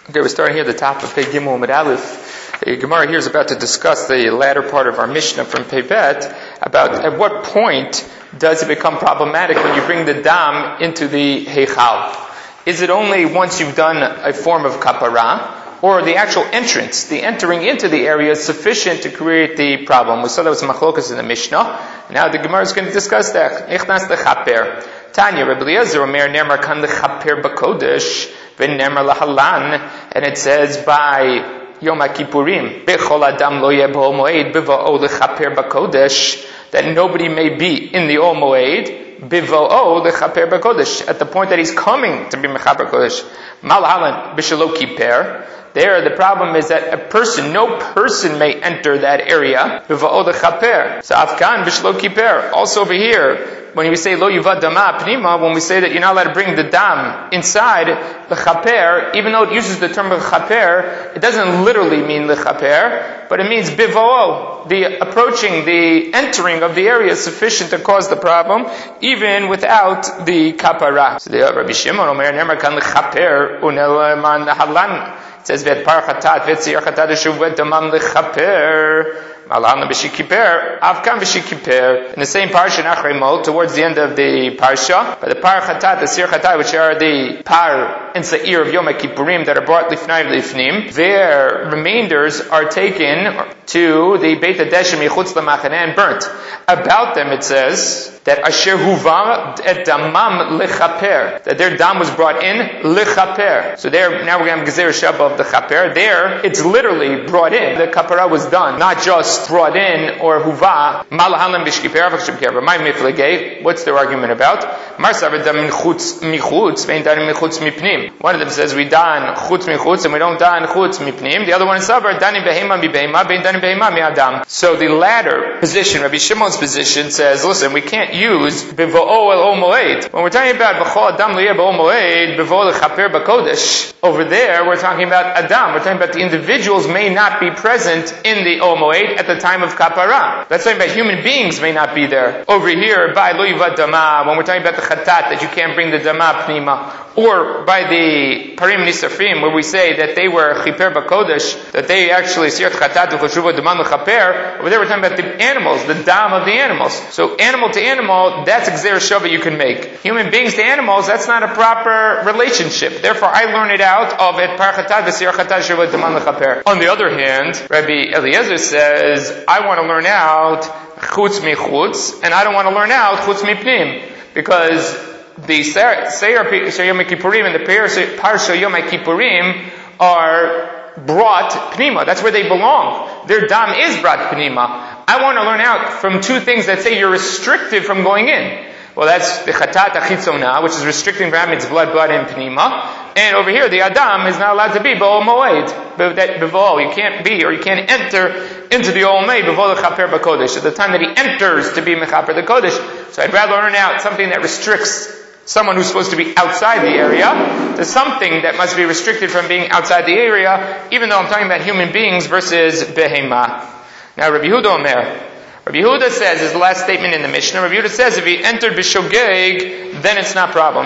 Okay, we're starting here at the top of Pei Gimel Amud Aleph. The Gemara here is about to discuss the latter part of our Mishnah from Pei Bet about at what point does it become problematic when you bring the dam into the Heichal. Is it only once you've done a form of kapara, or the actual entrance, the entering into the area is sufficient to create the problem? We saw that was machlokas in the Mishnah. Now the Gemara is going to discuss that. Ichnas lechaper. Tanya, Rabbi Eliezer, Omer Nemar kan lechaper bakodesh. And it says by Yom Kippurim, that nobody may be in the Ol Moed at the point that he's coming to be Mechaper Kodesh. Malhalan b'shelo kiper. There, the problem is that no person may enter that area. So Afkan b'shelo kiper. Also over here, when we say lo yuvad dama pnima, when we say that you're not allowed to bring the dam inside the chaper, even though it uses the term of chaper, it doesn't literally mean the chaper, but it means bivo'o. The approaching, the entering of the area is sufficient to cause the problem, even without the kapara. So the Rabbi Shimon Omer Nemar kan lechaper unelman halan. It says vet par chatat vet siyar chatat shuvet damam lechaper. In the same parsha, Nachremot, towards the end of the parsha, by the par chatat, the sir chatat, which are the par and sa'ir of Yom Kippurim that are brought lifnai lifnim, their remainders are taken to the Beit HaDeshem Yichutz L'Machane and burnt. About them it says that Asher Huva et Damam Lechaper, that their dam was brought in Lechaper. So there, now we're going to have Gezer Shaba of the Chaper. There, it's literally brought in. The kapara was done, not just brought in or Huva. Malahalam Bishkiper Avakshipker. My Miflegay, what's their argument about? Marsav Dam Michutz Michutz, Vein Dan Michutz Mipnim. One of them says we dan Chutz Michutz and we don't dan Chutz Mipnim. The other one is Savar Dani Behema Mibehema, Vein Dani Behema Mi Adam. So the latter position, Rabbi Shimon's position, says, listen, we can't use Bivo'o El Moed. When we're talking about B'chol Adam Li'eh B'ol Moed, Bivo'o L'chaper B'kodesh, over there we're talking about Adam. We're talking about the individuals may not be present in the Ol Moed at the time of Kapara. That's talking about human beings may not be there. Over here, by Lo Yivad Dama, when we're talking about the Chatat, that you can't bring the Dama Pnima, or by the Parim Nisafrim, where we say that they were Chiper B'kodesh, that they actually Siyat Chatat U'chashuva Daman L'chaper, over there we're talking about the animals, the dam of the animals. So animal to animal, that's Gzer Shava you can make. Human beings to animals, that's not a proper relationship. Therefore, I learn it out of Et Par Chatat V'Siyar Chatat Shuva Daman L'chaper. On the other hand, Rabbi Eliezer says, I want to learn out Chutz Mi Chutz, and I don't want to learn out Chutz Mi Pnim, because the Seir Yom Kippurim and the Parsha Yom Kippurim are brought Pnima. That's where they belong. Their dam is brought Pnima. I want to learn out from two things that say you're restricted from going in. Well, that's the Chatat Achitzona, which is restricting from its blood in Pnima. And over here, the Adam is not allowed to be B'ol Moed. You can't be, or you can't enter into the Ol Moed B'vol L'chaper B'kodesh, at the time that he enters to be Mechaper the Kodesh. So I'd rather learn out something that restricts someone who's supposed to be outside the area to something that must be restricted from being outside the area, even though I'm talking about human beings versus Behema. Now, Rabbi Yehuda Omer. Rabbi Yehuda says, is the last statement in the Mishnah, Rabbi Yehuda says if he entered B'shogeg, then it's not a problem.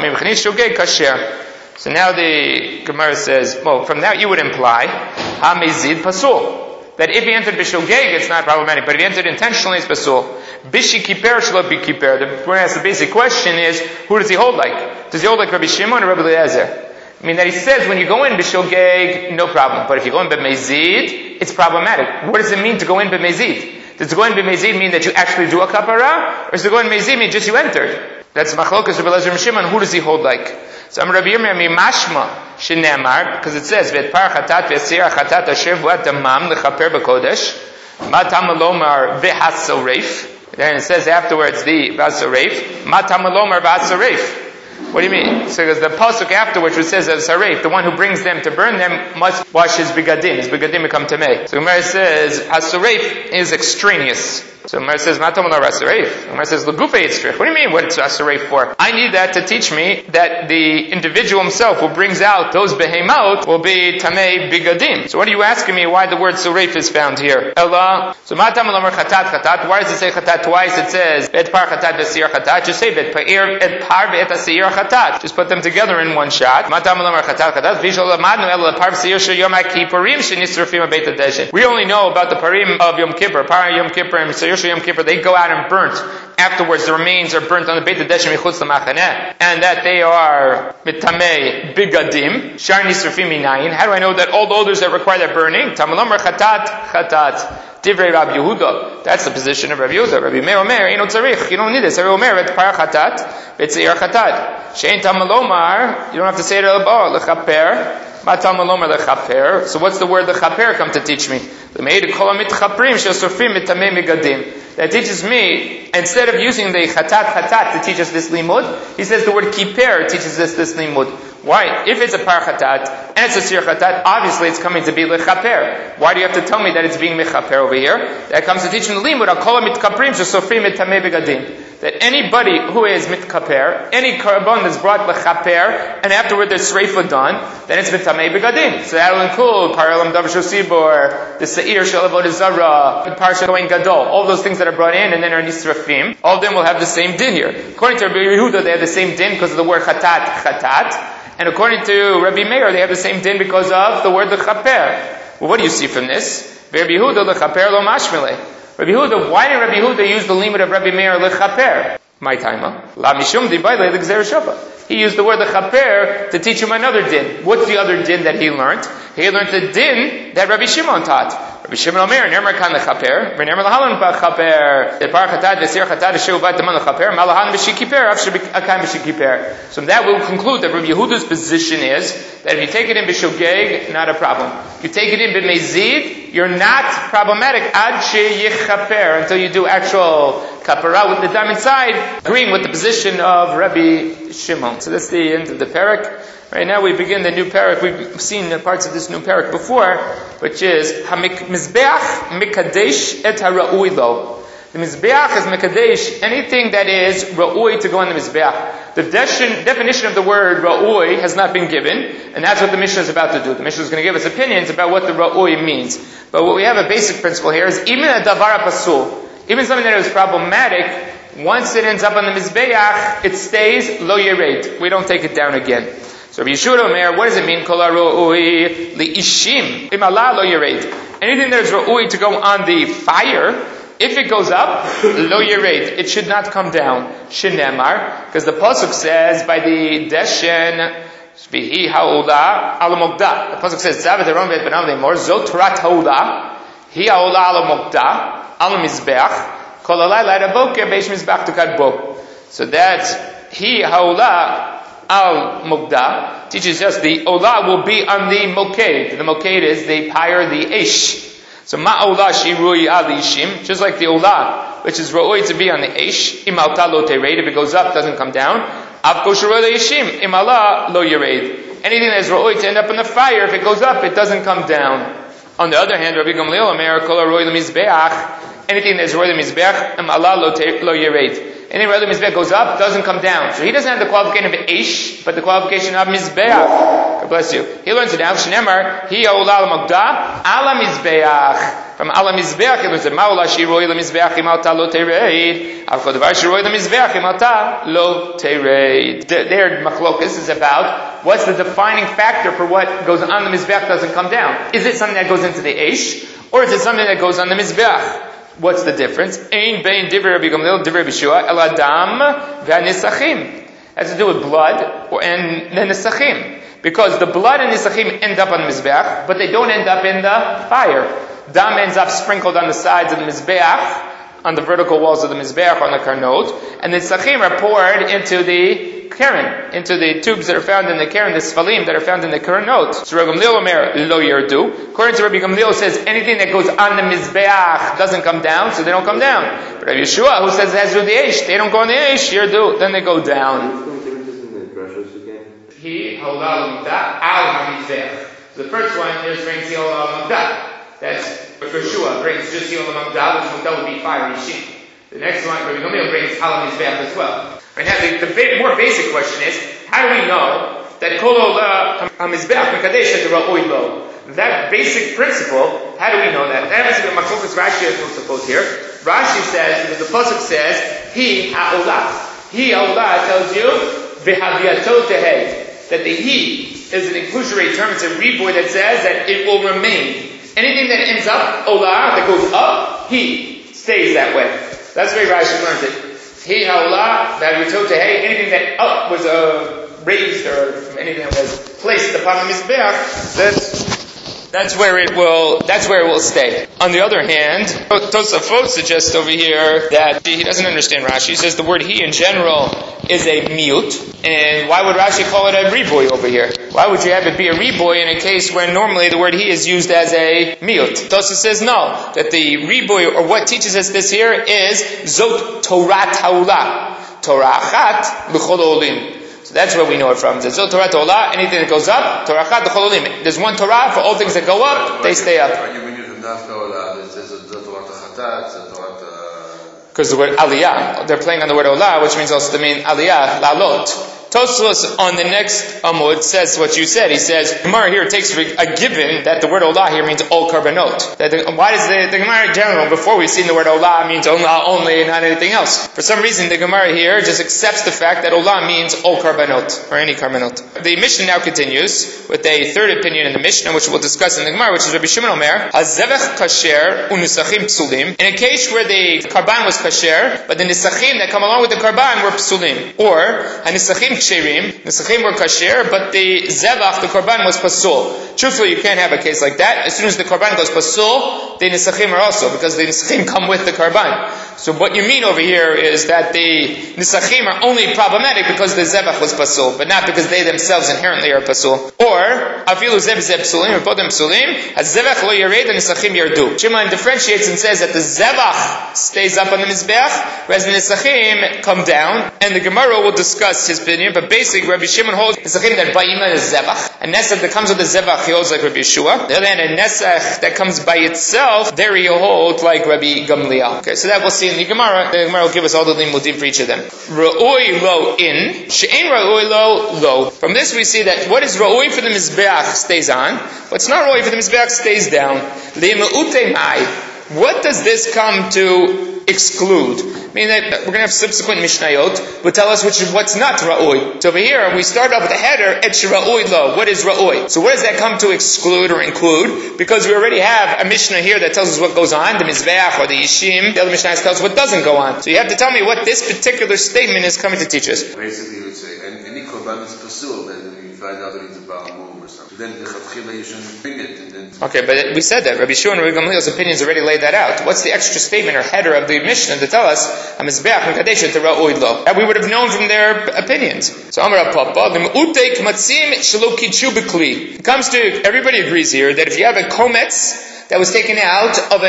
So now the Gemara says, well, from that you would imply, Ha-mezid pasul. That if he entered B'shogeg, it's not problematic, but if he entered intentionally, it's pasul. Bishi kiper shlo bi kiper. The basic question is, who does he hold like? Does he hold like Rabbi Shimon or Rabbi Eliezer? I mean, that he says when you go in B'shogeg, no problem. But if you go in B'mezid, it's problematic. What does it mean to go in B'mezid? Does to go in B'mezid mean that you actually do a kapara? Or does to go in B'mezid mean just you entered? That's machlokas Rabbi Eliezer and Shimon. Who does he hold like? So I'm Rabbi Yirmiyah mimashma shenemar, because it says vet par chatat v'sir chatat asher v'at damam lechaper b'kodesh matam lomar v'hasareif. Then it says afterwards the v'hasareif matam lomar v'hasareif. What do you mean? So because the pasuk afterwards which says Saref, the one who brings them to burn them must wash his bigadim. His bigadim become tamei. So Gemara says Hasaref is extraneous. So So Gemara says, Matam la rasareif. Gemara says, Lagufe yitzrich. What do you mean, what's rasareif for? I need that to teach me that the individual himself who brings out those behemot will be tamei bigadim. So what are you asking me why the word sareif is found here? Ella. So Matam la chatat. Why does it say chatat twice? It says, bet par chatat v'sir chatat. Just say bet par v'et asir chatat. Just put them together in one shot. Matam la chatat. We only know about the parim of Yom Kippur, Par Yom Kippur and Sayusha Yom Kippur. They go out and burnt. Afterwards, the remains are burnt on the Beit HaDeshen Michutz L'Machaneh, and that they are mitamei bigadim shar nisrafim minayin. How do I know that all the odors that require that burning? Tamalamar chatat. Divrei Rabbi Yehuda. That's the position of Rabbi Yehuda. Rabbi Meir Omer, you don't tzarich. You don't need this. Rabbi Omer, et par chatat, et seir chatat. Shein tamalomar, you don't have to say it al-ba, lechaper. Ma tamalomar lechaper. So what's the word lechaper come to teach me? Lemeid kol mitchaprim shesurfim mitamei migadim. That teaches me, instead of using the chatat to teach us this limud, he says the word kiper teaches us this limud. Why? If it's a par chatat and it's a sir chatat, obviously it's coming to be lechaper. Why do you have to tell me that it's being mechaper over here? That comes to teach me the limud. I'll call it mitkaprim shesofrim mitamei begadim. That anybody who is mitkaper, any carbon that's brought lechaper, and afterward there's sreifa done, then it's mitamei begadim. So that will include paralam dav shosibor, the seir shel avodah zara, the parsha kohen gadol, all those things that are brought in and then are nisrafim. All of them will have the same din here. According to Rabbi Yehuda, they have the same din because of the word chatat. And according to Rabbi Meir, they have the same din because of the word lechaper. Well, what do you see from this? Rabbi Yehuda lechaper lo mashmele. Rabbi Yehuda, why did Rabbi Yehuda use the limit of Rabbi Meir lechaper? My time, la mishum dibayle l'gzer shava. He used the word lechaper to teach him another din. What's the other din that he learned? He learned the din that Rabbi Shimon taught. Rabbi Shimon Omer, Nermer kan lechaper, Nermer lahalan b'chaper, the par chatat, the sir chatat, the shu bat the man lechaper, malahan b'shikiper, after akan b'shikiper. So from that we'll conclude that Rabbi Yehuda's position is that if you take it in b'shogeg, not a problem. You take it in b'mezid, you're not problematic ad sheyichaper, until you do actual kapara with the dam inside, agreeing with the position of Rabbi Shimon. So that's the end of the parak. Right now we begin the new parak. We've seen parts of this new parak before, which is Mizbeach Mikadesh et HaRa'ui Lo. The Mizbeach is Mikadesh, anything that is Ra'ui to go on the Mizbeach. The definition of the word Ra'ui has not been given, and that's what the Mishnah is about to do. The Mishnah is going to give us opinions about what the Ra'ui means. But what we have a basic principle here is even a Davar Pasul, even something that is problematic, once it ends up on the Mizbeach, it stays Lo Yered. We don't take it down again. So Rabbi Yeshua Omer, what does it mean? Kol ha'ro'ui li'ishim imala lo yered. Anything that is ro'ui to go on the fire, if it goes up, lo yered, it should not come down. Shinemar, because the pasuk says by the deshen vihi ha'olah al mokda. The pasuk says zavet aron ve'et banav le'mor zot torat ha'olah hi ha'olah al mokda al mizbeach kol halayla ad haboker beish mizbeach tukad bo. So that's hi ha'olah al mukda teaches us the olah will be on the moked. The moked is the pyre, the ish. So ma olah shirui al ishim, just like the olah, which is ro'oi to be on the ish. Im alta lo tered, if it goes up, doesn't come down. Avko shiroi le ishim, im ala lo yered. Anything that is ro'oi to end up in the fire, if it goes up, it doesn't come down. On the other hand, Rabbi Gamliel Omer kol ro'oi le mizbeach, anything that is ro'oi le mizbeach, im ala lo yered. Any other mizbeach goes up, doesn't come down. So he doesn't have the qualification of ish, but the qualification of mizbeach. God bless you. He learns it now. Shneimar, hi ha'olah al-mokda, ala mizbeach. From ala mizbeach, he learns it. Ma'olah shiroi le-mizbeach im alta lo tereid. Avko devar shiroi le-mizbeach im alta lo tereid. Their machlokas is about what's the defining factor for what goes on the mizbeach doesn't come down. Is it something that goes into the ish, or is it something that goes on the mizbeach? What's the difference? Ein bein divrei Rabbi Gamliel divrei Bishua el adam v'anisachim. Has to do with blood and the nisachim. Because the blood and nisachim end up on the mizbeach, but they don't end up in the fire. Dam ends up sprinkled on the sides of the mizbeach, on the vertical walls of the mizbeach, on the karnot, and the nisachim are poured into the keren, into the tubes that are found in the keren, the sfalim that are found in the karnot. So Rabbi Gamliel Omer lo yerdu. According to Rabbi Gamliel, says anything that goes on the mizbeach doesn't come down, so they don't come down. But Rabbi Yeshua, who says it has to do with the ish, they don't go on the ish, yerdu, then they go down. He halal mukda al hamizbeach. The first one is referring to halal mukda. that Yeshua brings just Yom Magdal, which would be fire Yishim. The next one, Rabbi Gamliel brings Al Mizbeach as well. Right now, the more basic question is, how do we know that Kol Ola HaMizbeach Mekadesh Ra'oi Lo? That basic principle, how do we know that? That has to be Machokas Rashi as we'll suppose here. Rashi says, the pasuk says, He Ha'olah. He Ha'olah tells you, V'haviyato Tehei. That the He is an inclusionary term, it's a reboy that says that it will remain. Anything that ends up, Olah, that goes up, He stays that way. That's the way Rashi learns it. He Ha'olah, V'haviyato Tehei. Anything that up was raised or anything that was placed upon the Mizbeach, that's where it will stay. On the other hand, Tosafot suggests over here that he doesn't understand Rashi. He says the word he in general is a miut, and why would Rashi call it a riboy over here? Why would you have it be a riboy in a case where normally the word he is used as a miut? Tosafot says no, that the riboy, or what teaches us this here, is zot Torah Ta'ula. Torah Achat l'chol olim. So that's where we know it from. There's no Torah Ta'olah, anything that goes up, Torah Chad l'chol olim. There's one Torah for all things that go up, they stay up. Because the word Aliyah, they're playing on the word Olah, which means also to mean Aliyah, Lalot. Tosfos on the next Amud says what you said. He says, Gemara here takes a given that the word Olah here means all karbanot. Why does the Gemara in general, before we've seen the word Olah, means Olah only and not anything else? For some reason, the Gemara here just accepts the fact that Olah means all karbanot, or any karbanot. The Mishnah now continues with a third opinion in the Mishnah, which we'll discuss in the Gemara, which is Rabbi Shimon Omer, Hazevech kasher unusachim psulim. In a case where the karban was kasher, but the nisachim that come along with the karban were psulim. Or, hanisachim Nisachim were kasher, but the zevach, the korban, was pasul. Truthfully, you can't have a case like that. As soon as the korban goes pasul, the nisachim are also, because the nisachim come with the korban. So what you mean over here is that the nisachim are only problematic because the zevach was pasul, but not because they themselves inherently are pasul. Or, afilu zev psulim, or podem psulim, as zevach lo yared, the nisachim yardu. Shimon differentiates and says that the zevach stays up on the mizbeach, whereas the nisachim come down, and the Gemara will discuss his opinion, but basically Rabbi Shimon holds nisachim that ba'ima is zevach, a nesach that comes with the zevach he holds like Rabbi Yeshua. The other hand, a nesach that comes by itself, there he holds like Rabbi Gamliel. Okay, so that we'll see in the Gemara. The Gemara will give us all the limudim for each of them. Ra'oi lo in, she'ein ra'oi lo. From this we see that what is ra'oi for the mizbeach stays on, what's not ra'oi for the mizbeach stays down. Le'me'ute mai. What does this come to exclude? Meaning that we're going to have subsequent Mishnayot will tell us what's not Ra'oi. So over here, we start off with the header, Et Ra'oi Lo. What is Ra'oi? So what does that come to exclude or include? Because we already have a Mishnah here that tells us what goes on, the Mizbeach or the Yishim. The other Mishnah tells us what doesn't go on. So you have to tell me what this particular statement is coming to teach us. Basically, you would say, any korban is pasul, then you find out that it's a Ba'amum or something. Then the Chatchila you shouldn't bring it. Okay, but we said that. Rabbi Shimon and Rabbi Gamliel's opinions already laid that out. What's the extra statement or header of the Mishnah to tell us HaMizbeach Mekadesh to Ra'oi Lo? That we would have known from their opinions. So Amar Papa, the Me'utei Kmatzim Shelo Kitchu B'Kli. It comes to, everybody agrees here, that if you have a kometz that was taken out of a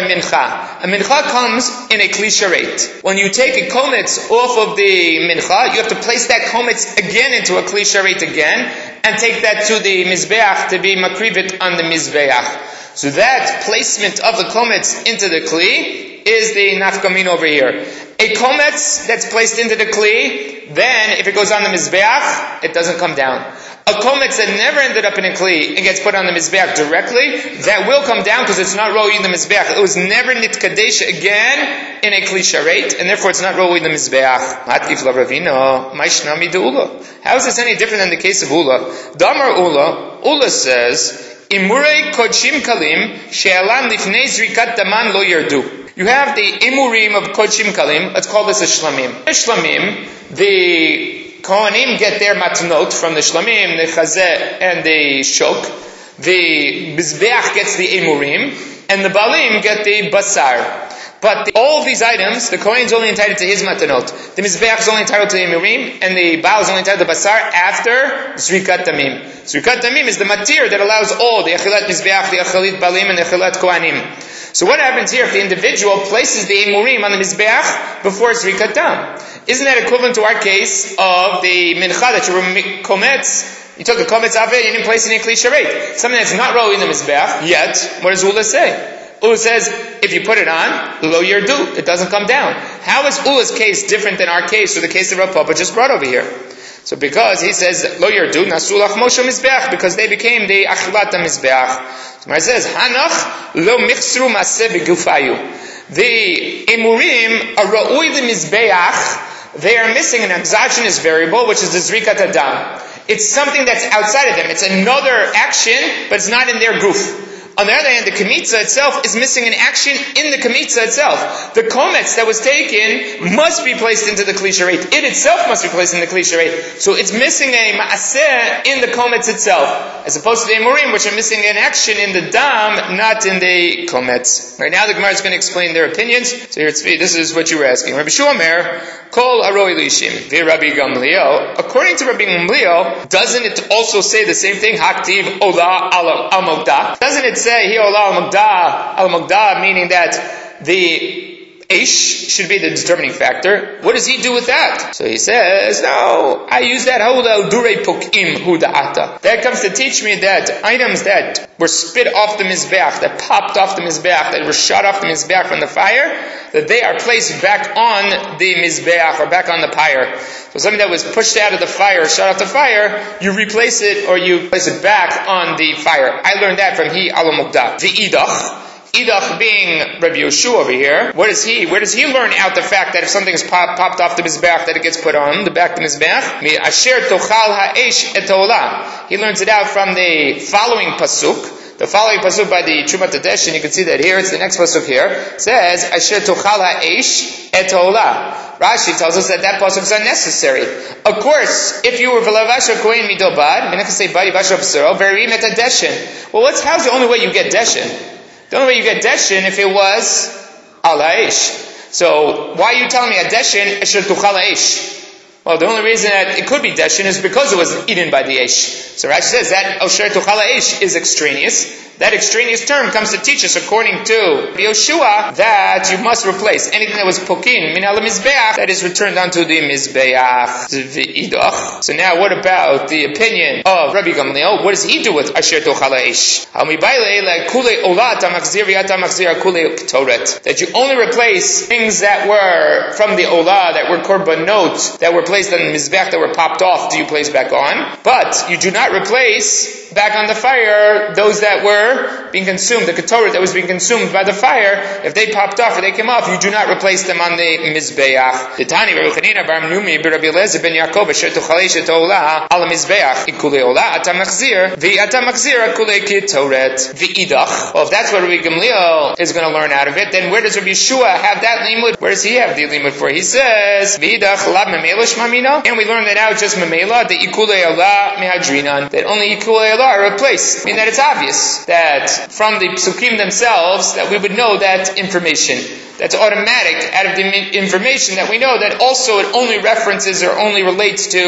mincha comes in a kli sharet. When you take a kometz off of the mincha, you have to place that kometz again into a kli sharet again, and take that to the mizbeach to be makrivit on the mizbeach. So that placement of the kometz into the kli is the nafkamin over here. A kometz that's placed into the kli, then if it goes on the mizbeach, it doesn't come down. A kometz that never ended up in a kli and gets put on the mizbeach directly, that will come down because it's not roi in the mizbeach. It was never nitkadesh again in a kli sharet, and therefore it's not roi in the mizbeach. Matif la ravino, maishnami de ula. How is this any different than the case of ula? Damar ula says, imurei kodshim kalim she'alan lifnei zrikat daman lo yerdu. You have the imurim of kodshim kalim. Let's call this a shlamim. The shlamim, the Kohanim get their matnot from the shlamim, the chazeh, and the shok. The mizbeach gets the imurim, and the balim get the basar. But all of these items, the Kohen is only entitled to his matanot. The mizbeach is only entitled to the imurim, and the baal is only entitled to basar after zrikat damim. Zrikat damim is the matir that allows all the achilat mizbeach, the achilat balim, and the achilat kohanim. So what happens here if the individual places the imurim on the mizbeach before zrikat dam? Isn't that equivalent to our case of the mincha that you were kometz? You took a kometz aveh and you didn't place it in a kli sharet. Something that's not roi in the mizbeach, yet, what does Ula say? Ula says, if you put it on, lo yerdu, it doesn't come down. How is Ula's case different than our case or the case of Rav Papa just brought over here? So because he says, lo yerdu, nasul achmosha mizbeach, because they became the achilat mizbeach. So it says, hanach lo michsru maseh b'gufayu. The emurim are ra'ui l'mizbeach. They are missing an exogenous variable, which is the zrikat adam. It's something that's outside of them. It's another action, but it's not in their goof. On the other hand, the Kemitza itself is missing an action in the Kemitza itself. The Kometz that was taken must be placed into the Kli Sharet. It itself must be placed in the Kli Sharet. So it's missing a Ma'aseh in the Kometz itself, as opposed to the Emurim, which are missing an action in the Dam, not in the Kometz. Right now the Gemara is going to explain their opinions. So here this is what you were asking. Rabbi Shuamer, Kol Aroi Lishim, Ve Rabbi Gamliel. According to Rabbi Gamliel, doesn't it also say the same thing? Haktiv Ola Al Mogda. Doesn't it say here Ola Al Mogda, meaning that the Aish should be the determining factor? What does he do with that? So he says, no, I use that Hauda Dure Pokim Huda'ata. That comes to teach me that items that were spit off the Mizbeach, that popped off the Mizbeach, that were shot off the Mizbeach from the fire, that they are placed back on the Mizbeach, or back on the pyre. So something that was pushed out of the fire, shot off the fire, you replace it, or you place it back on the fire. I learned that from Hi Al Mugdah. The Idach. Idach being Rabbi Yeshua over here, where does he learn out the fact that if something is popped off the Mizbeach, that it gets put on the back of the Mizbeach? Asher tochal ha'esh et ha'olah. He learns it out from the following pasuk. The following pasuk by the Trumat Hadesh, and you can see that here, it's the next pasuk here, says, Asher tochal ha'esh et ha'olah. Rashi tells us that pasuk is unnecessary. Of course, if you were v'lavasha kohen midobad, menechasei badi vasha b'saro, verim et hadeshin. Well, how's the only way you get deshin? The only way you get deshin if it was al ha'esh. So why are you telling me a deshin asher tuchal ha'esh? Well, the only reason that it could be deshin is because it was eaten by the esh. So Rashi says that asher tuchal ha'esh is extraneous. That extraneous term comes to teach us, according to Yoshua, that you must replace anything that was pokin min al mizbeach that is returned onto the mizbeach v'idach. So now, what about the opinion of Rabbi Gamliel? What does he do with asher tochal ha'esh? That you only replace things that were from the olah, that were korbanot, that were placed on the mizbeach, that were popped off. Do you place back on? But you do not replace back on the fire those that were being consumed, the ketoret that was being consumed by the fire. If they popped off or they came off, you do not replace them on the mizbeach. The Tani Rabbi Chanina bar Mnumi Rabbi Eliezer ben Yaakov asher tuchalesh et olah al mizbeach ikule olah ata machzir v'ata machzir akule ketoret v'idach. Well, if that's what Rabbi Gamliel is going to learn out of it, then where does Rabbi Yeshua have that limud? Where does he have the limud for? He says v'idach lab memela shmamina, and we learn that out just memela the ikule olah mehadrinan, that only ikule olah are replaced. I mean that it's obvious that from the psukim themselves that we would know that information. That's automatic out of the information that we know that also it only references or only relates to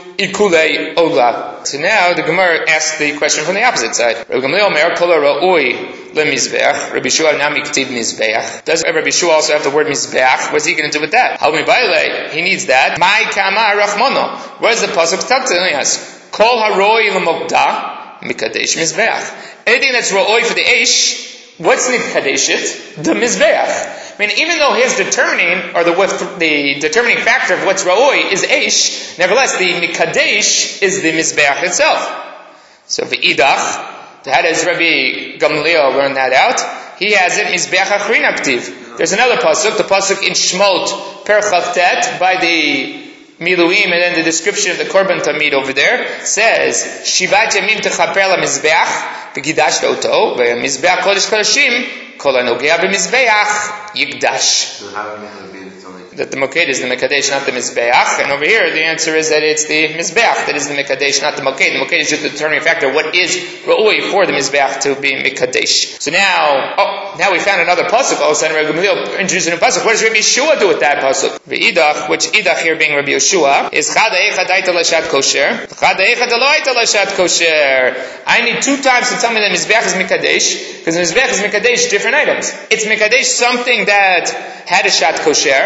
Ikule Ola. So now the Gemara asks the question from the opposite side. Rabbi Gamliel Mer Kol Ra'ui LeMizbeach. Rabbi Shua Nami K'tiv Mizbeach. Does Rabbi Shua also have the word Mizbeach? What's he going to do with that? Halmi Baile. He needs that. Mai Kama Rachmono. Where's the pasuk telling us? Kol Haroi LeMogda Mikadesh Mizbeach. Anything that's Ra'oi for the Eish, what's Nikadeshit? The Mizbeach. I mean, even though his determining, or the determining factor of what's Ra'oi is Eish, nevertheless, the Mikadesh is the Mizbeach itself. So, V'idach, how does Rabbi Gamliel learn that out? He has it, Mizbeach Achrin Aktiv. There's another pasuk, the pasuk in Shmot, Per Chavtet, by the Miluim, and then the description of the Korban Tamid over there says, Shivat Yamim Techaper LaMizbeach, V'gidashta Oto, V'mizbeach Kodesh Kodeshim, Kol HaNogea B'mizbeach, Yigdash. That the Moked is the Mekadesh, not the Mizbeach. And over here, the answer is that it's the Mizbeach that is the Mekadesh, not the Moked. The Moked is just the determining factor. What is Ra'ui for the Mizbeach to be Mekadesh? So now we found another pasuk. All of a sudden, Rabbi Gamliel introduced a new pasuk. What does Rabbi Yeshua do with that pasuk? V'idach, which idach here being Rabbi Yeshua, is Chad Eichad Aita Lashat Kosher, Chad Eichad Lo Aita Lashat Kosher. I need 2 times to tell me that Mizbeach is Mekadesh, because Mizbeach is Mekadesh different items. It's Mekadesh something that had a Shat Kosher,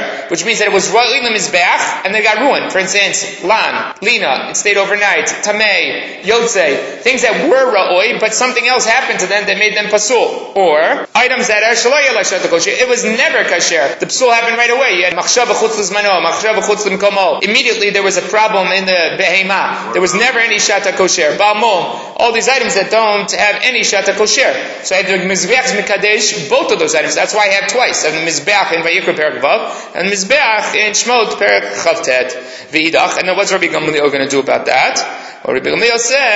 which means that it was ro'oi lemizbeach, and they got ruined. For instance, lan, lina, it stayed overnight, tamei, yotze, things that were ra'oi, but something else happened to them that made them pasul. Or, items that are shaloya l'shata kosher, it was never kasher. The pasul happened right away. You had machshava chutz l'zmano, machshava chutz l'mkomo. Immediately there was a problem in the behema. There was never any shata kosher. Ba'amol, all these items that don't have any shata kosher. So I had the mizbeach mikadesh, both of those items. That's why I have twice. I have the mizbeach in Vayikra Perek Vav, and the mizbeach in Shmot Perek Chavtet. V'idach. And then what's Rabbi Gamliel going to do about that? Well, Rabbi Gamliel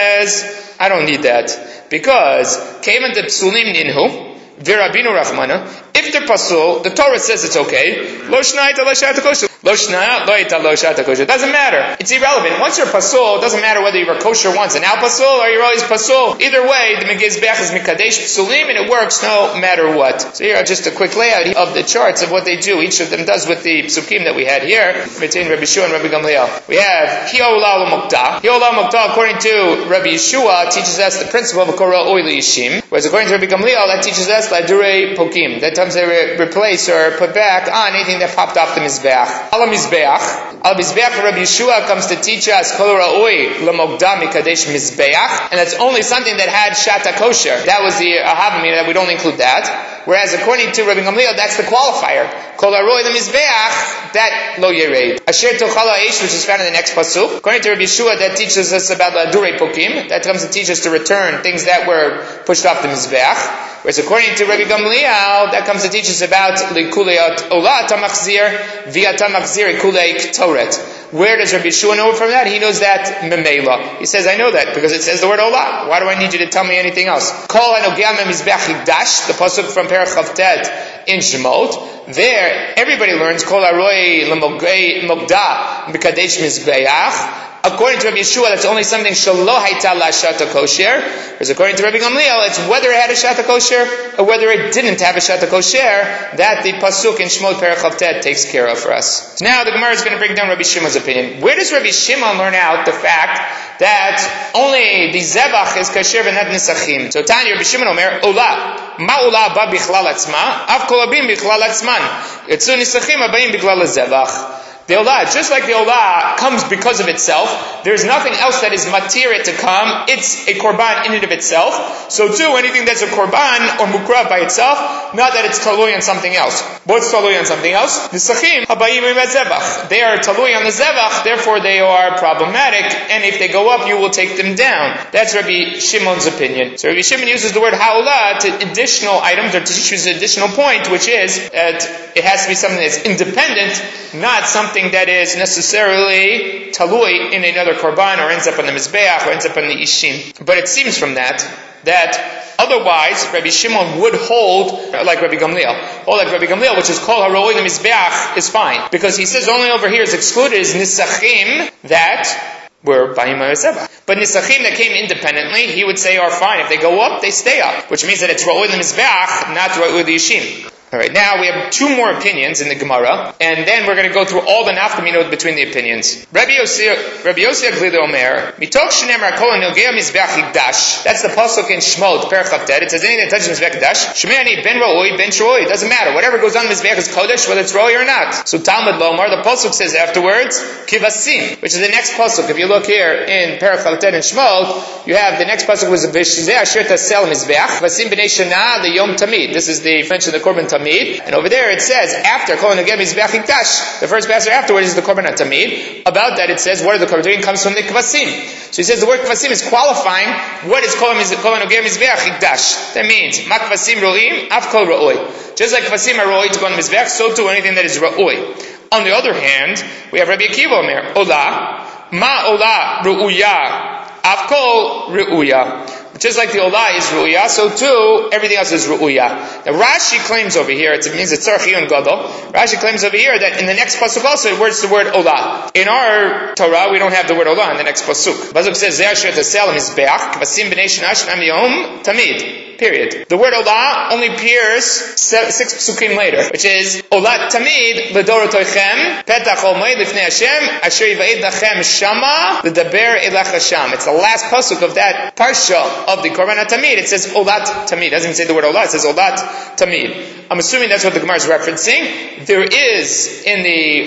says, I don't need that. Because, Kevan de psulim ninhu, v'rabinu rachmana, if they're pasul, the Torah says it's okay. Lo shnaita lo shata kosher. Lo shna, lo ita lo shata kosher. It doesn't matter. It's irrelevant. Once you're pasul, it doesn't matter whether you were kosher once and now pasul or you're always pasul. Either way, the Megizbeach is mikadesh psulim and it works no matter what. So here are just a quick layout of the charts of what they do. Each of them does with the psukim that we had here between Rabbi Yeshua and Rabbi Gamliel. We have Hi'olah l'mokta. Hi'olah l'mokta, according to Rabbi Yeshua, teaches us the principle of a korah oil yishim. Whereas according to Rabbi Gamliel, that teaches us ladurei pokim. That times they replace or put back on anything that popped off the mizbeach. Al mizbeach Rabbi Yeshua comes to teach us kol ra'oi l'mokda mikadesh mizbeach, and that's only something that had shata kosher. That was the ahavamina, that we don't include that. Whereas according to Rabbi Gamliel, that's the qualifier. Kol ra'oi l'mizbeach, that lo yered. Asher tochal ha'esh, which is found in the next pasuk. According to Rabbi Yeshua, that teaches us about ladurei pokim. That comes to teach us to return things that were pushed off the mizbeach. Whereas according to Rabbi Gamliel, that comes to teach us about likulei olah tamachzir via tamachzir ikulei ktoret. Where does Rabbi Yeshua know from that? He knows that memela. He says, I know that because it says the word olah. Why do I need you to tell me anything else? Kol hanogea memizbeach hikdash, the pasuk from Perek Chavtet in Shemot. There, everybody learns kol haroi l'mogda mikadesh mizbeach. According to Rabbi Yeshua, that's only something shelo haita la shata kosher. Whereas according to Rabbi Gamliel, it's whether it had a shata kosher or whether it didn't have a shata kosher that the pasuk in Shmot Perek Chavtet takes care of for us. So now the Gemara is going to break down Rabbi Shimon's opinion. Where does Rabbi Shimon learn out the fact that only the zebach is kasher and not nisachim? So Tanya, Rabbi Shimon omer olah ma olah ba bichlal atzma av kol abim bichlal atzman yetzu nisachim abayim bichlal zebach. The olah, just like the olah comes because of itself, there's nothing else that is matira to come. It's a korban in and of itself. So too, anything that's a korban or mukrav by itself, not that it's talui on something else. What's talui on something else? The sachim habayim zebach. They are talui on the zebach, therefore they are problematic, and if they go up, you will take them down. That's Rabbi Shimon's opinion. So Rabbi Shimon uses the word ha'olah to additional items, or to choose an additional point, which is that it has to be something that's independent, not something that is necessarily talui in another korban or ends up on the mizbeach or ends up on the ishim. But it seems from that otherwise Rabbi Shimon would hold like Rabbi Gamliel, which is called haroi the mizbeach, is fine. Because he says only over here is excluded is nisachim that were bayim ha'zebach. But nisachim that came independently, he would say are fine. If they go up, they stay up. Which means that it's roi the mizbeach, not roi the ishim. Alright, now we have two more opinions in the Gemara, and then we're going to go through all the nafkaminot between the opinions. Rabbi Yossi Aglida Omer, Mitoch Shneimar Kol Hanogea Mizbeach Hikdash. That's the pasuk in Shmot, Perek Chavtet. It says anything that touches Mizbeach Hikdash, Shmeani ben Roi, ben Shoi. It doesn't matter. Whatever goes on Mizbeach is Kodesh, whether it's Roi or not. So Talmud Lomar, the pasuk says afterwards, Kivasim, which is the next pasuk. If you look here in Perek Chavtet and Shmot, you have the next pasuk was V'shizeh Asher Tasel Mizbeach, Vasim b'nei Shana L'yom Tamid. This is the mention of the Korban Tamid. And over there it says, after Kol Hanogea Mizbeach Hikdash, the first passage afterwards is the Korban Tamid. About that it says, what are the Korban Tamid? Comes from the Kvasim. So he says the word Kvasim is qualifying what is Kol Hanogea Mizbeach Hikdash. That means, Ma Kvasim Ro'im, Av Kol Ra'oi. Just like Kvasim are Ra'oi to go on Mizbeach, so too anything that is Ra'oi. On the other hand, we have Rabbi Akiva Omer, Olah, Ma Olah Ru'uya, Av Kol Ru'uya. Just like the olah is ru'uya, so too, everything else is ru'uya. Now Rashi claims over here, it means it's tzarchi and gadol. Rashi claims over here that in the next pasuk also it words the word olah. In our Torah, we don't have the word olah in the next pasuk. Pasuk says, Zeh asher tasel mizbeach, kvasim b'nei shana shnam yom tamid. period. The word Olah only appears 6 psukim later, which is Olat Tamid L'Dorotoichem Petach Ol Moed Lifnei Hashem Asher Yivaid Lachem Shama L'Daber Elach Hashem. It's the last pasuk of that parsha of the Korban HaTamid. It says Olat Tamid. It doesn't even say the word Olah. It says Olat Tamid. I'm assuming that's what the Gemara is referencing. There is in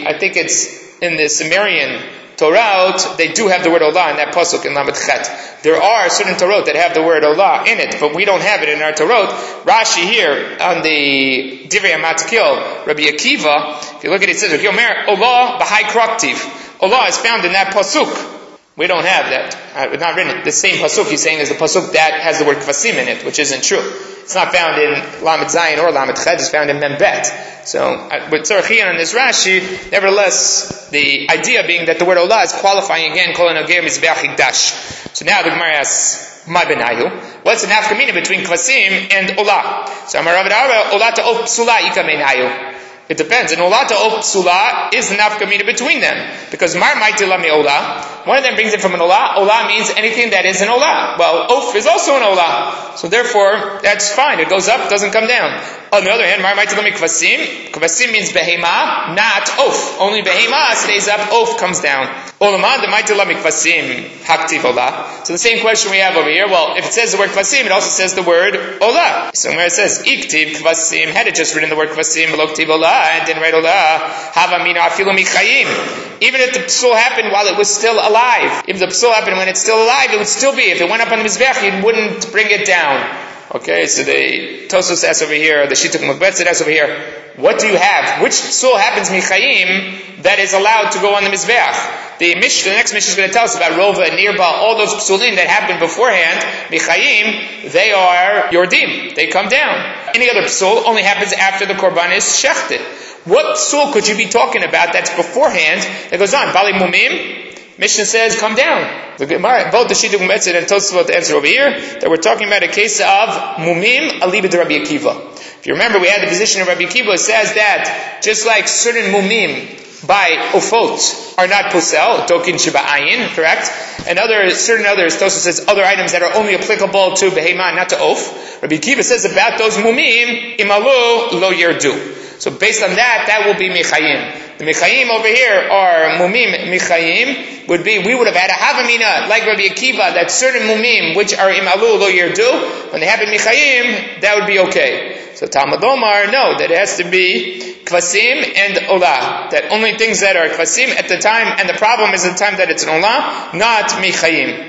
the Sumerian Torah, they do have the word Olah in that pasuk in Lamed Chet. There are certain Torah that have the word Olah in it, but we don't have it in our Torah. Rashi here on the Divrei HaMatkil, Rabbi Akiva, if you look at it, it says Olah b'hai kraktiv. Olah is found in that pasuk. We don't have that. It's not written. The same pasuk he's saying is the pasuk that has the word kvasim in it, which isn't true. It's not found in Lamed Zayin or Lamed Chet. It's found in Mem Bet. So, with Tzarachian and this Rashi, nevertheless, the idea being that the word Olah is qualifying again, Kol HaNogeh Mizbeach Hikdash. So now the Gemara asks, Ma benayu? What's the nafkamina between kvasim and Olah? So, Amar Rav Dara, Olah ta'of psula ika benayu. It depends. And Olah ta'of psula is the nafkamina between them. Because Mar Maitila mi Olah, one of them brings it from an Olah. Olah means anything that is an Olah. Well, Of is also an Olah. So therefore, that's fine. It goes up, doesn't come down. On the other hand, Mar Maitila mi Kvasim. Kvasim means Behema, not Of. Only Behema stays up, Of comes down. Olamad Maitila mi Kvasim, Haktiv Olah. So the same question we have over here. Well, if it says the word Kvasim, it also says the word Olah. So where it says Iktiv Kvasim, had it just written the word Kvasim, Loktiv Olah, and didn't write Olah, Havamina Afilu Michayim. Even if the psul happened while it was still alive, if the psul happened when it's still alive, it would still be. If it went up on the Mizbech, it wouldn't bring it down. Okay, so the Tosos asks over here, the Shittuk Mukbetz asks over here, what do you have? Which psul happens Michayim that is allowed to go on the Mizbech? The next Mishnah is going to tell us about Rova and Nirba, all those psulim that happened beforehand, Michayim, they are Yordim. They come down. Any other psul only happens after the Korban is shechted. What psul could you be talking about that's beforehand that goes on? Bali Mumim? Mishnah says, come down. Both the Shittuk Metzid and Tosfot answer over here that we're talking about a case of Mumim Alibid Rabbi Akiva. If you remember, we had the position of Rabbi Akiva. It says that just like certain Mumim by Ofot are not Posel, Tokin Shiba Ayin, correct? And certain others, Tosfot says other items that are only applicable to Behema, not to Of. Rabbi Akiva says about those Mumim, Imalu Lo Yerdu. So based on that will be Michayim. The Michayim over here are Mumim Michayim, would be, we would have had a Havamina, like Rabbi Akiva, that certain Mumim, which are Imalu Lo Yerdu, when they happen Michayim, that would be okay. So Talmud Omar, no, that it has to be Kvasim and Olah. That only things that are Kvasim at the time, and the problem is at the time that it's an Olah, not Michayim.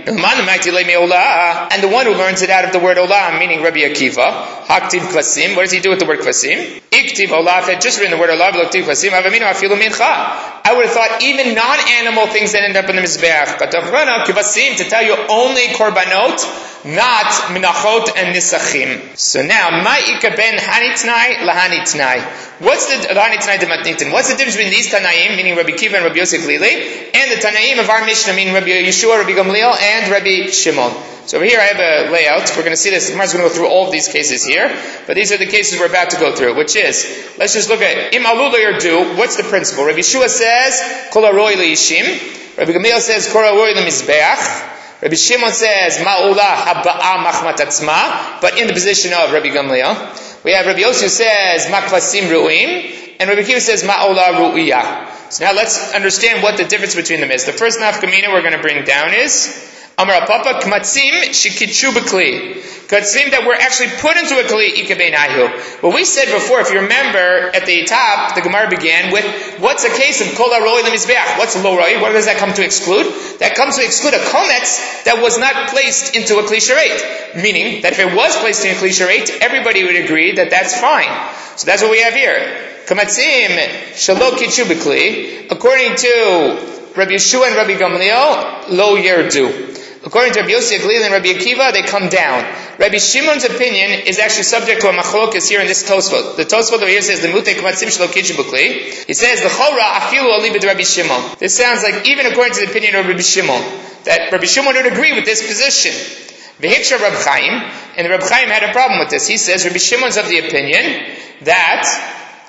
And the one who learns it out of the word Olah, meaning Rabbi Akiva, Haktiv Kvasim, what does he do with the word Kvasim? Iktiv Olah, if I had just written the word Olah, Loktiv Kvasim, I would have thought even non-animal things that end up in the Mizbeach. But Kvasim, to tell you only Korbanot, not Minachot and Nisachim. So now, Ma'ika ben Hanitnai lahanitnai. What's the Hanitnai de Matnitin? What's the difference between these Tanaim, meaning Rabbi Kiva and Rabbi Yosef Lili, and the Tanaim of our Mishnah, meaning Rabbi Yeshua, Rabbi Gamliel, and Rabbi Shimon? So over here I have a layout. We're going to see this. Gemara's going to go through all of these cases here, but these are the cases we're about to go through, which is, let's just look at Im Alul Yerdu. What's the principle? Rabbi Yeshua says, Kol Aroi Leishim. Rabbi Gamliel says, Kol Aroi Lemizbeach. Rabbi Shimon says, Ma'ula haba'a machmat atzma, but in the position of Rabbi Gamliel. We have Rabbi Yosef says, Makvasim ru'im, and Rabbi Kiva says, Ma'ula ru'iyah. So now let's understand what the difference between them is. The first nafkamina we're going to bring down is, Amar Papa, Kmatzim shikitshu b'kli. Kmatzim that were actually put into a kli ikabeinahu. What we said before, if you remember, at the top, the Gemara began with, what's a case of kol haroi lemizbeach? What's lo roi? What does that come to exclude? That comes to exclude a kometz that was not placed into a kli sharet. Meaning, that if it was placed in a kli sharet, everybody would agree that that's fine. So that's what we have here. Kmatzim shalo kitshu b'kli, according to Rabbi Yeshua and Rabbi Gamliel, lo yerdu. According to Rabbi Yosef Glil and Rabbi Akiva, they come down. Rabbi Shimon's opinion is actually subject to a machlokas here in this Tosfot. The Tosfot over here says the mutei kmatzim shelo kitchu b'kli. He says the chora afilu alibid Rabbi Shimon. This sounds like even according to the opinion of Rabbi Shimon, that Rabbi Shimon would agree with this position. V'hiksha Reb Chaim, and Reb Chaim had a problem with this. He says Rabbi Shimon's of the opinion that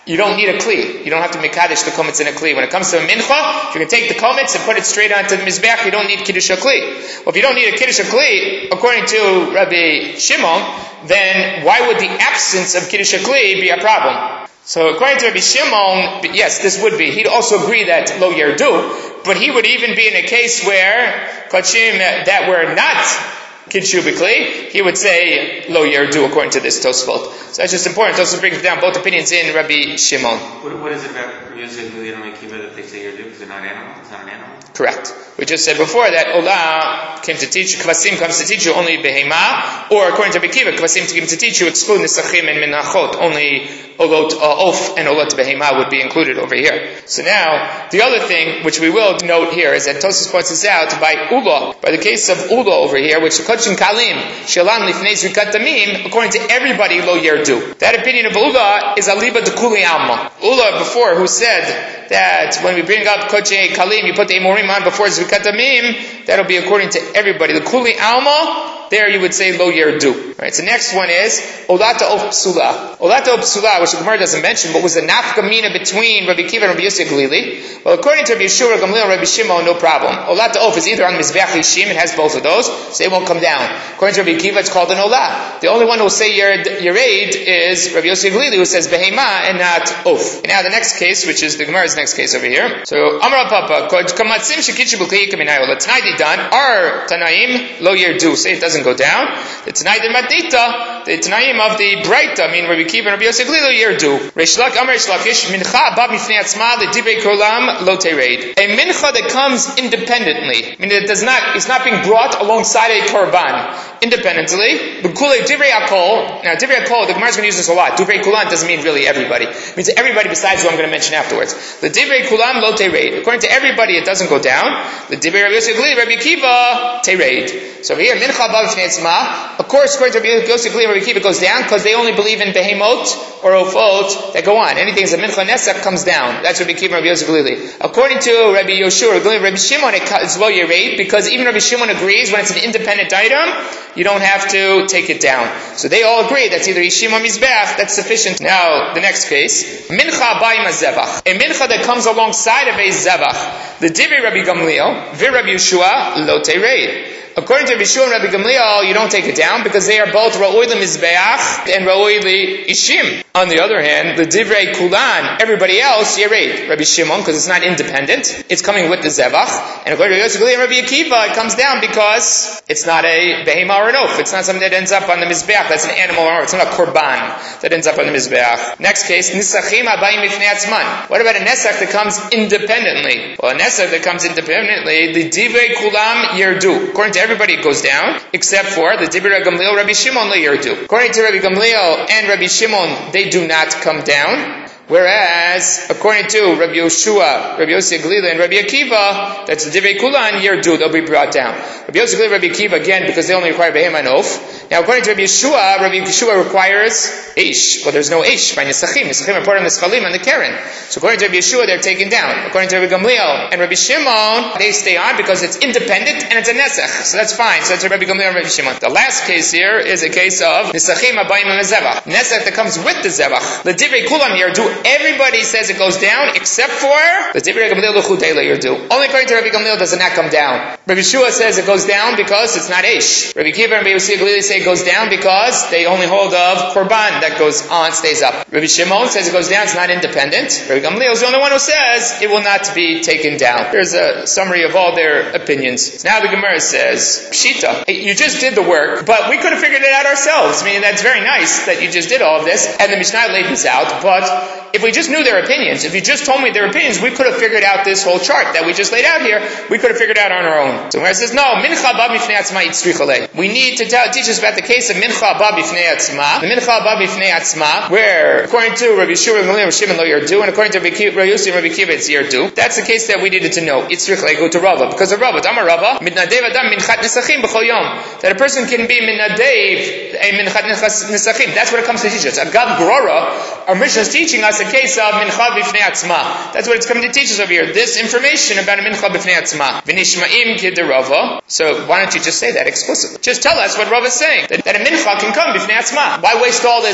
you don't need a kli. You don't have to mekadesh the kometz in a kli. When it comes to a mincha, if you can take the kometz and put it straight onto the mizbeach, you don't need kiddush kli. Well, if you don't need a kiddush kli, according to Rabbi Shimon, then why would the absence of kiddush kli be a problem? So according to Rabbi Shimon, yes, this would be. He'd also agree that lo yerdu, but he would even be in a case where kodshim that were not Kidshu B'Kli, he would say Lo Yerdu according to this Tosfot. So that's just important. Tosfot brings down both opinions in Rabbi Shimon. What is it about Rabbi Yosef and Rabbi Akiva that they say Yerdu? Because they're not animal? It's not an animal? Correct. We just said before that Olah came to teach, Kvasim comes to teach you only Behema, or according to Rabbi Akiva, Kvasim came to teach you exclude Nisachim and Minachot, only Olot Of and Olot Behema would be included over here. So now, the other thing which we will note here is that Tosfos points this out by Ula, by the case of Ula over here, which Kodshim Kalim, Shalam Lifnei Zrikat Damim, according to everybody, Lo Yerdu. That opinion of Ula is Aliba de Kuli Alma. Ula before, who said that when we bring up Kodshim Kalim, you put the Emorim on before Zrikat Damim, that'll be according to everybody. The Kuli Alma, there you would say Lo Yerdu. Right, so next one is Olata Of Psula. Olata Of Psula, which the Gemara doesn't mention, but was the nafkamina between Rabbi Akiva and Rabbi Yossi Glili. Well, according to Rabbi Yeshua, Gamliel, and Rabbi Shimon, no problem. Olata Of is either on Mizbeach Yishim, it has both of those, so it won't come down. According to Rabbi Akiva, it's called an Olah. The only one who will say Yered is Rabbi Yossi Glili, who says Behema and not Of. And now the next case, which is the Gemara's next case over here. So, Amar Papa, Kamatzim Shekitchu B'Kli Kaminayo, the Tanai Didan, our Tanaim, Lo Yerdu, say it doesn't go down. The Tanai Didan, the Tanaim of the Breita, I mean Rabbi Akiva and Rabbi Yossi Glili, Yerdu. Reish Amar Reish Lakish, Mincha Bab Mifnei Atzma, the Divrei Kolam, Lo Tereid. A mincha that comes independently, I mean it's not being brought alongside a korban. Independently, B'kulei Divrei Akol. Now Divrei Akol, the Gemara is going to use this a lot. Divrei Kulam doesn't mean really everybody. It means everybody besides who I'm going to mention afterwards. The Divrei Kulam Lo Tereid. According to everybody, it doesn't go down. The Divrei Rabbi Yossi Glili, Rabbi Akiva, Tereid. So here, Mincha Bab Mifnei Atzma. Of course, according to Rabbi Yossi Glili, Rabbi Akiva goes down because they only believe in Behemot or Ofot that go on. Anything that's a Mincha Nesach comes down. That's Rabbi Akiva and Rabbi Yossi Glili. According to Rabbi Yoshua, Rabbi Shimon, it's Lo Yereid because even Rabbi Shimon agrees when it's an independent item, you don't have to take it down. So they all agree that's either Yishim or Mizbeach, that's sufficient. Now, the next case, Mincha Bayim Zebach. A Mincha that comes alongside of a Zebach. The Divrei Rabbi Gamliel, Vir Rabbi Yeshua, Lo Tereid. According to Rabbi Yeshua and Rabbi Gamliel, you don't take it down because they are both Ra'oi L'Mizbeach and Ra'oi L'Ishim. On the other hand, the Divrei Kulan, everybody else, Yereid. Rabbi Shimon, because it's not independent, it's coming with the Zevach. And according to Rabbi Yossi and Rabbi Akiva, it comes down because it's not a Behema or an Oaf. It's not something that ends up on the Mizbeach. That's an animal or it's not a Korban that ends up on the Mizbeach. Next case, Nisachim Abayim Mifnei Atzman. What about a Nesach that comes independently? Well, a Nesach that comes independently, the Divrei Kulam Yerdu. According to everybody it goes down, except for the Divrei Gamliel, Rabbi Shimon Yerdu. According to Rabbi Gamliel and Rabbi Shimon, they do not come down. Whereas, according to Rabbi Yoshua, Rabbi Yossi Glili, and Rabbi Akiva, that's the Divrei Kulan Yerdu, they'll be brought down. Rabbi Yossi Glili, Rabbi Akiva, again, because they only require Behema and Oaf. Now, according to Rabbi Yeshua requires Eish. Well, there's no Eish by Nisachim. Nisachim are part of the Schalim and the Keren. So according to Rabbi Yeshua, they're taken down. According to Rabbi Gamliel and Rabbi Shimon, they stay on because it's independent and it's a Nesach. So that's fine. So that's Rabbi Gamliel and Rabbi Shimon. The last case here is a case of Nisachim Abayim and Zevach. Nesach that comes with the Zevach. The Divrei Kulam Yerdu, everybody says it goes down except for the Divrei Gamliel L'chudei Yerdu. Only according to Rabbi Gamliel does it not come down. Rabbi Yeshua says it goes down because it's not Eish. Rabbi Akiva and Rabbi Yossi Glili say it goes down because they only hold of Korban that goes on, stays up. Rabbi Shimon says it goes down, it's not independent. Rabbi Gamliel is the only one who says it will not be taken down. Here's a summary of all their opinions. Now the Gemara says, Pshita, hey, you just did the work, but we could have figured it out ourselves. I mean, that's very nice that you just did all of this, and the Mishnah laid this out, but if we just knew their opinions, if you just told me their opinions, we could have figured out this whole chart that we just laid out here, we could have figured out on our own. So Gemara says, no, Mincha Bab Mifnei Atzma Yitzrichale. We need to teach us about the case of Mincha Bab Mifnei Atzma. The Mincha Bab Mifnei Atzma, where according to Rabbi Yeshua and Rabbi Shimon Lo Yerdu, and according to Rabbi Yossi and Rabbi Akiva it's Yerdu. That's the case that we needed to know. Yitzrichale, go to Rava. Because of Rava, Damar Rava, Midnadev Adam Minchat Nisachim B'chol Yom. That a person can be Midnadev, a Minchat Nisachim. That's what it comes to teach us. Agav Grora, our mission is teaching us a case of Mincha B'fnei Atzma. That's what it's coming to teach us over here. This information about a Mincha B'fnei Atzma. V'nishma'im kid Rava. So why don't you just say that explicitly? Just tell us what Rava is saying. That a Mincha can come B'fnei Atzma. Why waste all this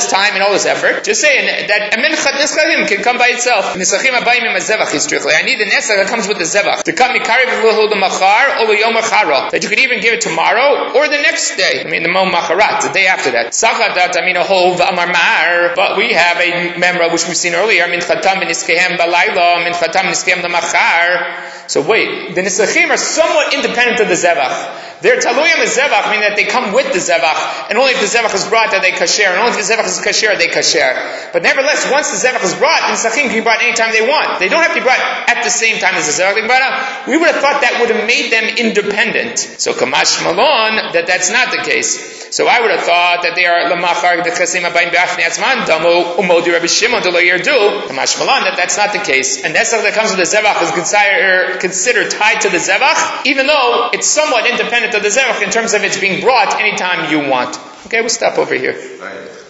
this time and all this effort. Just saying that a minchat nesachim can come by itself. Nesachim abayim im zevach strictly. I need the nesach that comes with the zevach to come mikariv l'hul machar or l'yom chara. That you could even give it tomorrow or the next day. I mean the mom macharat, the day after that. Sachadat I mean a hov amar mar. But we have a memra which we've seen earlier. Minchatam v'niskehem balayla. Minchatam v'niskehem l'machar. So wait, the nesachim are somewhat independent of the zevach. They're taluyim zevach, meaning that they come with the zevach, and only if the zevach is brought that they kasher, and only if the zevach is kasher they kasher. But nevertheless, once the zevach is brought, the nesachim can be brought anytime they want. They don't have to be brought at the same time as the zevach being brought out. We would have thought that would have made them independent. So kamash malon, that's not the case. So I would have thought that they are lamachar the chasim abayim be'afni atzman damu umodi Rabbi Shimon de lo yerdu. Kamash malon, that's not the case. And nesach that comes with the zevach is considered tied to the zevach, even though it's somewhat independent of the zevach in terms of it's being brought anytime you want. Okay, we'll stop over here. Right.